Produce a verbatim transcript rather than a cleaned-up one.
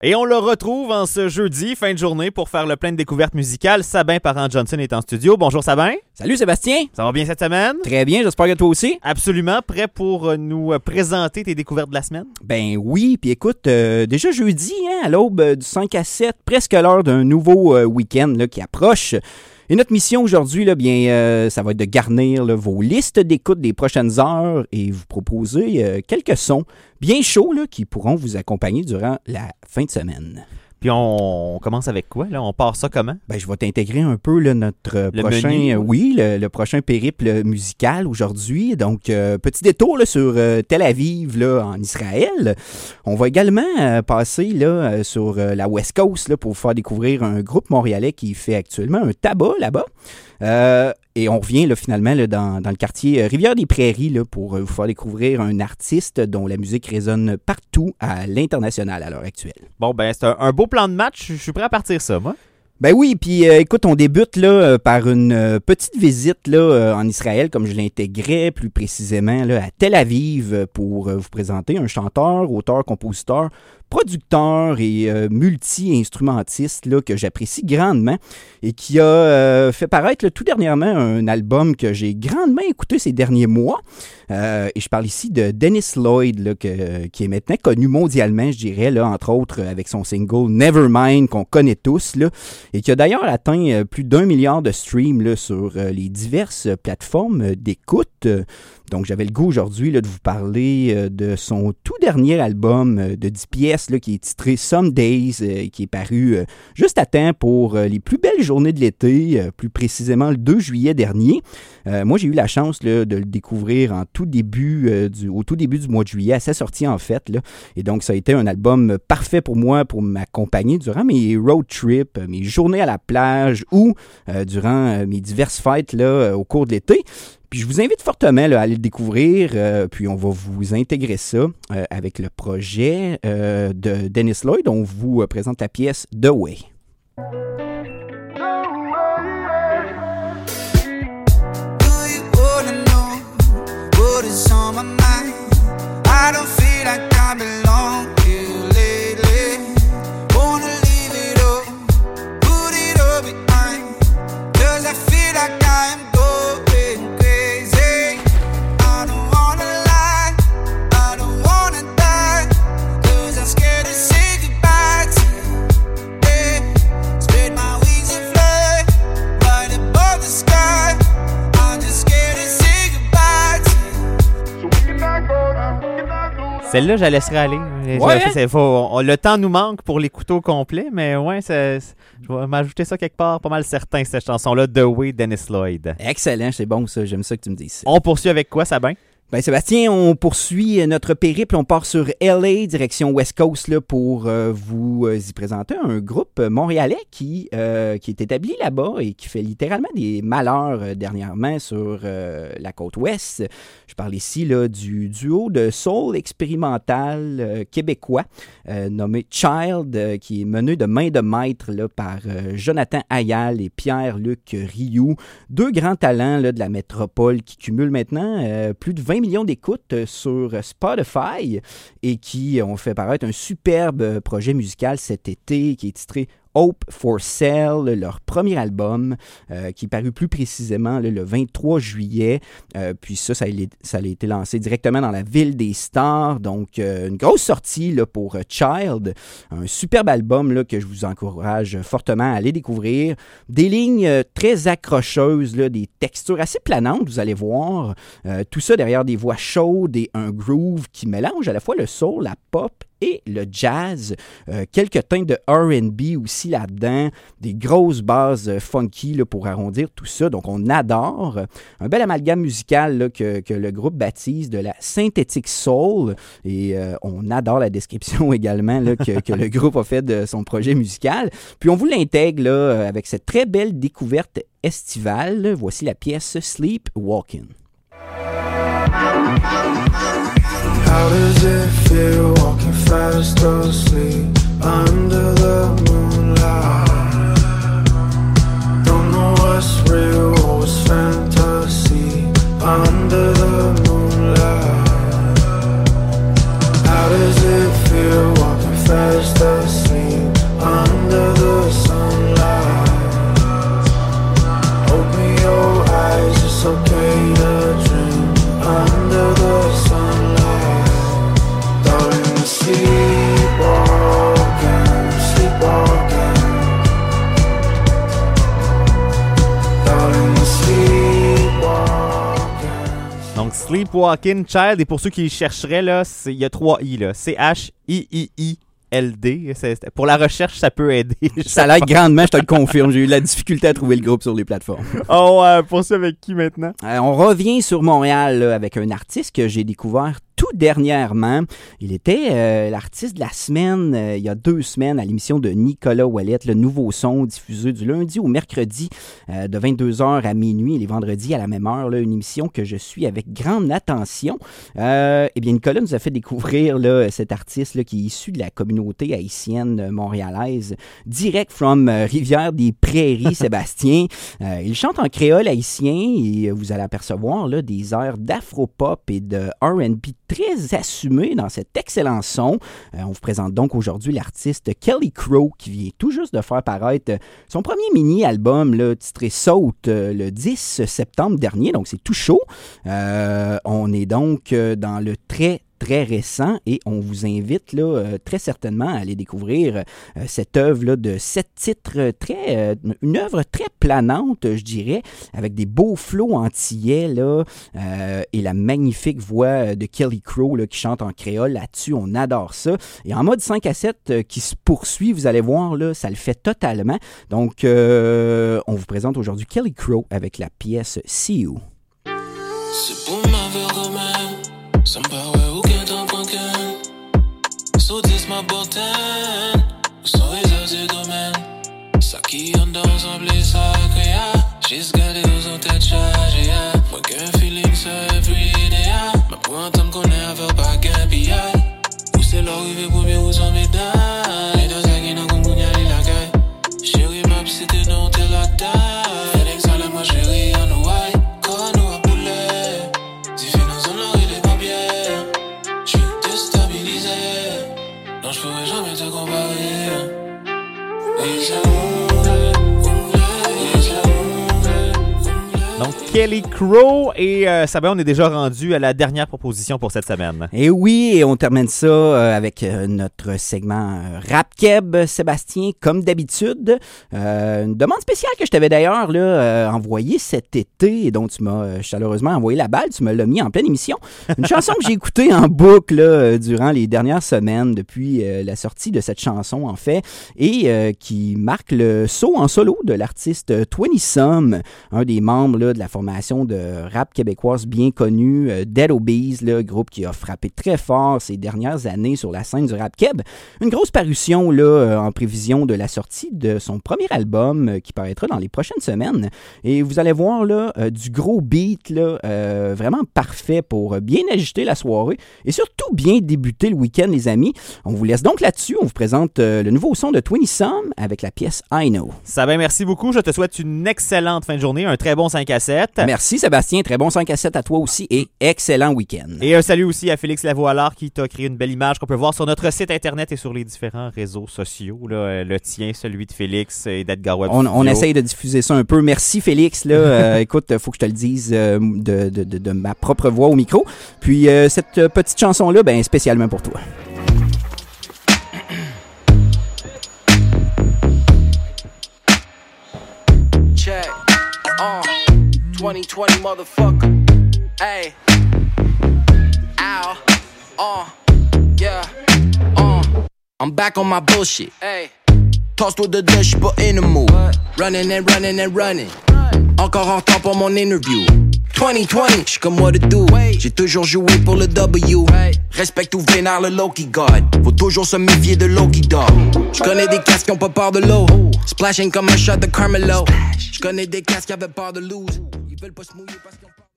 Et on le retrouve en ce jeudi, fin de journée, pour faire le plein de découvertes musicales. Sabin Parent-Johnson est en studio. Bonjour Sabin. Salut Sébastien. Ça va bien cette semaine? Très bien, j'espère que toi aussi. Absolument. Prêt pour nous présenter tes découvertes de la semaine? Ben oui, puis écoute, euh, déjà jeudi, hein, à l'aube du cinq à sept, presque l'heure d'un nouveau euh, week-end là, qui approche. Et notre mission aujourd'hui, là, bien, euh, ça va être de garnir là, vos listes d'écoute des prochaines heures et vous proposer euh, quelques sons bien chauds là, qui pourront vous accompagner durant la fin de semaine. Puis on, on commence avec quoi, là? On part ça comment? Ben, je vais t'intégrer un peu là, notre le prochain, menu, euh, oui, le, le prochain périple musical aujourd'hui. Donc, euh, petit détour là, sur euh, Tel Aviv, là, en Israël. On va également euh, passer là, euh, sur euh, la West Coast là, pour vous faire découvrir un groupe montréalais qui fait actuellement un tabac là-bas. Euh, et on revient là, finalement là, dans, dans le quartier Rivière-des-Prairies là, pour vous faire découvrir un artiste dont la musique résonne partout à l'international à l'heure actuelle. Bon, ben c'est un, un beau plan de match. Je suis prêt à partir ça, moi. Ben oui, puis euh, écoute, on débute là euh, par une euh, petite visite là euh, en Israël, comme je l'intégrais plus précisément là, à Tel Aviv euh, pour euh, vous présenter un chanteur, auteur, compositeur, producteur et euh, multi-instrumentiste là, que j'apprécie grandement et qui a euh, fait paraître là, tout dernièrement un album que j'ai grandement écouté ces derniers mois. Euh, et je parle ici de Dennis Lloyd, là, que, qui est maintenant connu mondialement, je dirais, là, entre autres avec son single Nevermind qu'on connaît tous, là, et qui a d'ailleurs atteint euh, plus d'un milliard de streams là, sur euh, les diverses plateformes d'écoute. Donc, j'avais le goût aujourd'hui là, de vous parler euh, de son tout dernier album euh, de dix pièces là, qui est titré Some Days, euh, qui est paru euh, juste à temps pour euh, les plus belles journées de l'été, euh, plus précisément le deux juillet dernier. Euh, moi, j'ai eu la chance là, de le découvrir en tout début, euh, du, au tout début du mois de juillet, à sa sortie en fait. Là. Et donc, ça a été un album parfait pour moi pour m'accompagner durant mes road trips, mes journées à la plage ou euh, durant euh, mes diverses fêtes là, euh, au cours de l'été. Puis je vous invite fortement là, à aller le découvrir, euh, puis on va vous intégrer ça euh, avec le projet euh, de Dennis Lloyd. On vous euh, présente la pièce The Way. Celle-là, je la laisserai aller. Ouais, je, faut, on, le temps nous manque pour l'écouter au complet, mais ouais, c'est, c'est, je vais m'ajouter ça quelque part, pas mal certain, cette chanson-là, The Way, Dennis Lloyd. Excellent, c'est bon ça, j'aime ça que tu me dises ça. On poursuit avec quoi, Sabin? Ben Sébastien, on poursuit notre périple, on part sur L A, direction West Coast, là, pour euh, vous euh, y présenter un groupe montréalais qui, euh, qui est établi là-bas et qui fait littéralement des malheurs euh, dernièrement sur euh, la côte ouest. Je parle ici là, du duo de soul expérimental euh, québécois euh, nommé Child, euh, qui est mené de main de maître là, par euh, Jonathan Ayal et Pierre-Luc Rioux, deux grands talents là, de la métropole qui cumulent maintenant euh, plus de vingt millions d'écoutes sur Spotify et qui ont fait paraître un superbe projet musical cet été qui est titré Hope for Sale, leur premier album euh, qui est paru plus précisément là, le vingt-trois juillet. Euh, puis ça, ça a, ça a été lancé directement dans la ville des stars. Donc, euh, une grosse sortie là, pour Child. Un superbe album là, que je vous encourage fortement à aller découvrir. Des lignes euh, très accrocheuses, là, des textures assez planantes, vous allez voir. Euh, tout ça derrière des voix chaudes et un groove qui mélange à la fois le soul, la pop et le jazz, euh, quelques teintes de R and B aussi là-dedans, des grosses bases euh, funky là, pour arrondir tout ça, donc on adore. Un bel amalgame musical là, que, que le groupe baptise de la synthétique soul, et euh, on adore la description également là, que, que le groupe a fait de son projet musical. Puis on vous l'intègre là, avec cette très belle découverte estivale. Voici la pièce Sleep Walking. How does it feel walking fast asleep under the moonlight? Don't know what's real or what's fantasy under the moonlight. How does it feel walking fast asleep? Sleepwalking Child, et pour ceux qui chercheraient, là, il y a trois I, là. C H I I I L D. C'est, c'est, pour la recherche, ça peut aider. Ça l'aide grandement, je te le confirme. J'ai eu de la difficulté à trouver le groupe sur les plateformes. Oh, euh, pour ça, avec qui maintenant? Euh, on revient sur Montréal là, avec un artiste que j'ai découvert tout dernièrement. Il était euh, l'artiste de la semaine, euh, il y a deux semaines, à l'émission de Nicolas Ouellet, le nouveau son diffusé du lundi au mercredi euh, de vingt-deux heures à minuit et les vendredis à la même heure. Là, une émission que je suis avec grande attention. Euh, eh bien, Nicolas nous a fait découvrir là, cet artiste là, qui est issu de la communauté haïtienne montréalaise, direct from euh, Rivière-des-Prairies, Sébastien. Euh, il chante en créole haïtien et vous allez apercevoir là, des airs d'afro-pop et de R and B très assumé dans cet excellent son. Euh, on vous présente donc aujourd'hui l'artiste Kelly Crow qui vient tout juste de faire paraître son premier mini-album là, titré Saute euh, le dix septembre dernier, donc c'est tout chaud. Euh, on est donc euh, dans le très très récent et on vous invite là, euh, très certainement à aller découvrir euh, cette œuvre là, de sept titres, très, euh, une œuvre très planante, je dirais, avec des beaux flots antillais là, euh, et la magnifique voix de Kelly Crow là, qui chante en créole là-dessus, on adore ça. Et en mode cinq à sept euh, qui se poursuit, vous allez voir, là, ça le fait totalement. Donc, euh, on vous présente aujourd'hui Kelly Crow avec la pièce See You. C'est pour ma verre de même, ça me paraît aucun temps qu'un. Saudis ma bordelle, sans réserver domaine. Ça qui en dans ensemble et ça créa. J'ai ce gardé aux autres têtes chargées. Moi qu'un feeling ça everyday. Ma pointe me connaît avec pas qu'un pillage. Où c'est l'arrivée pour bien vous en médaille. Et dans ça qui n'a qu'on bougne à la caille. Chérie ma psyché dans tes la taille. Félix à la moi chérie en Hawaii. Quand nous a poulet. Si finance en l'or il est pas bien. J'suis déstabilisé. Non j'pourrais jamais te comparer. Et ça Donc, Kelly Crow et euh, Sabin, on est déjà rendu à la dernière proposition pour cette semaine. Et oui, et on termine ça euh, avec euh, notre segment euh, Rap Keb, Sébastien, comme d'habitude. Euh, une demande spéciale que je t'avais d'ailleurs là, euh, envoyée cet été et dont tu m'as euh, chaleureusement envoyé la balle, tu me l'as mis en pleine émission. Une chanson que j'ai écoutée en boucle là, euh, durant les dernières semaines depuis euh, la sortie de cette chanson en fait et euh, qui marque le saut en solo de l'artiste Twenty Some, un des membres là, de la formation de rap québécoise bien connue, euh, Dead Obeez, le groupe qui a frappé très fort ces dernières années sur la scène du rap québécois. Une grosse parution là, euh, en prévision de la sortie de son premier album euh, qui paraîtra dans les prochaines semaines. Et vous allez voir là, euh, du gros beat, là, euh, vraiment parfait pour bien ajuster la soirée et surtout bien débuter le week-end, les amis. On vous laisse donc là-dessus. On vous présente euh, le nouveau son de Twenty Some avec la pièce I Know. Sabin, merci beaucoup. Je te souhaite une excellente fin de journée, un très bon cinq à sept. Merci Sébastien, très bon cinq à sept à toi aussi et excellent week-end. Et un salut aussi à Félix Lavoie-Allard qui t'a créé une belle image qu'on peut voir sur notre site internet et sur les différents réseaux sociaux. Là, le tien, celui de Félix et d'Edgar Webb. On, on essaye de diffuser ça un peu. Merci Félix. Là, euh, écoute, faut que je te le dise euh, de, de, de, de ma propre voix au micro. Puis euh, cette petite chanson-là, ben spécialement pour toi. Check. Uh, twenty twenty motherfucker. Hey. Ow. Uh. Yeah. Uh. I'm back on my bullshit. Hey. Toss-toi de deux, j'suis pas in the mood. Running and running and running. Encore en retard pour mon interview. twenty twenty, j'suis comme what to do. J'ai toujours joué pour le W. Respecte ou vénère le Loki God. Faut toujours se méfier de Loki Dog. J'connais des casques qui ont pas peur de l'eau. Splashing comme un shot de Carmelo. J'connais des casques qui avaient peur de lose. Ils veulent pas se mouiller parce qu'ils ont